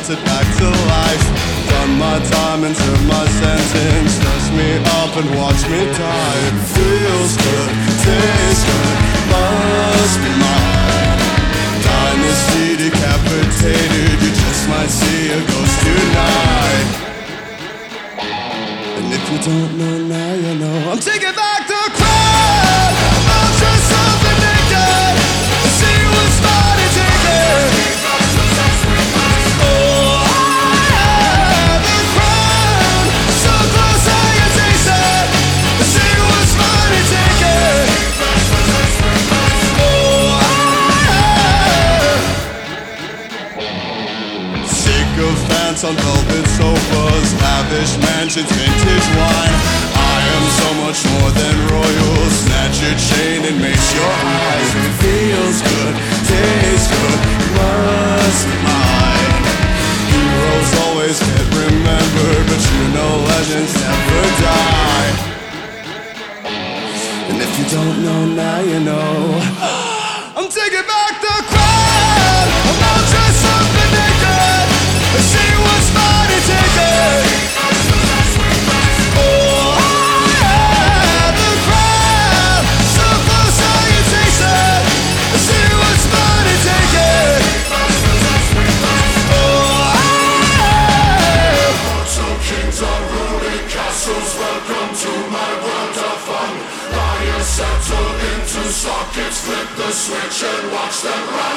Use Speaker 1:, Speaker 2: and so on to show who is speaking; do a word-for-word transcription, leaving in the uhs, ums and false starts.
Speaker 1: brought it back to life. Done my time and served my sentence. Dress me up and watch me die. It feels good, tastes good, must be mine. Dynasty decapitated, you just might see a ghost tonight. And if you don't know now, you know. I'm taking back the crown. I'll dress up and naked. See what's mine and take it. Oh, I have the crown. So close I can taste it. See what's mine and take it. Oh, I have. Sycophants on velvet sofas, lavish mansions, vintage wine. I am so much more than royal. Snatch your chain and mace your eyes. It feels good, tastes good, must be mine. Heroes always get remembered, but you know legends never die. And if you don't know now, you know. I'm taking back the crown. I'm all dressed up and naked. See what's mine and take it. Oh, I have the crown. So close I can taste it. See what's mine and take it. Oh, I have.
Speaker 2: Mortal kings are ruling castles. Welcome to my world of fun. Lions settle into sockets. Flip the switch and watch them run.